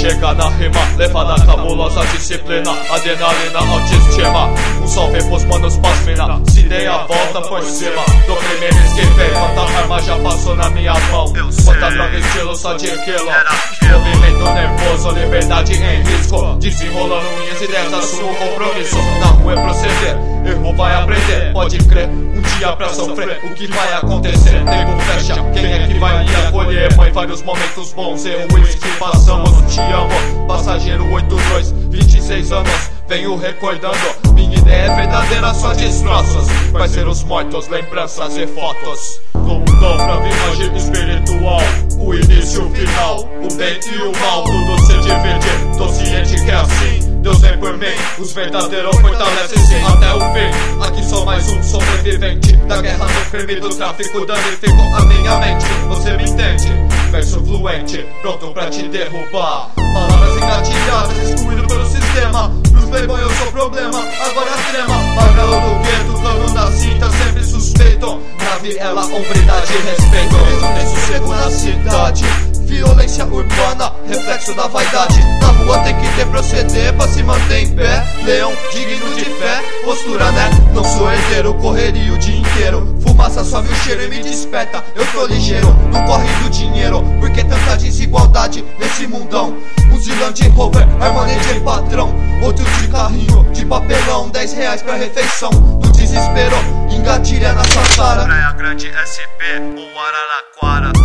chega na rima, leva na cabulosa disciplina, adrenalina, autoestima. Um salve pros manos pasmina, se dei a volta por cima do primeiro esquivei. Quanta arma já passou na minha mão, quanta droga estilo só de quilo. Movimento nervoso, liberdade em risco, desenrolando minhas ideias, assumo o compromisso. Na rua é proceder, erro vai aprender, pode crer, um dia pra sofrer, o que vai acontecer? Tempo fecha, quem é que vai me acolher? Mãe, vários momentos bons, erros que passamos. Te amo, passageiro 82, 26 anos, venho recordando. Minha ideia é verdadeira, só destroços. Parceiros mortos, lembranças e fotos. Como um dom pra imagem espiritual, o início e o final, o bem e o mal, tudo se divide. Tô ciente que é assim, Deus vem por mim, os verdadeiros fortalecem sim até o fim. Aqui sou mais um sobrevivente da guerra, do crime, do tráfico, danificou a minha mente. Você me entende? Verso fluente, pronto pra te derrubar. Palavras engatilhadas, excluído pelo sistema. Pros playboy eu sou problema, agora trema. Magrelo do gueto, dono da cinta, sempre suspeito. Na viela, hombridade e respeito. Não tem sossego na cidade, violência urbana, reflexo da vaidade. Na rua tem que ter proceder pra se manter em pé. Leão digno de fé, postura né? Não sou herdeiro, correria o dia inteiro. Fumaça sobe o cheiro e me desperta. Eu tô ligeiro, não corre do dinheiro. Por que tanta desigualdade nesse mundão? Um zilão de rover, Armani de patrão. Outro de carrinho, de papelão, 10 reais pra refeição. No desespero, engatilha na sua cara. Praia Grande SP ou Araraquara.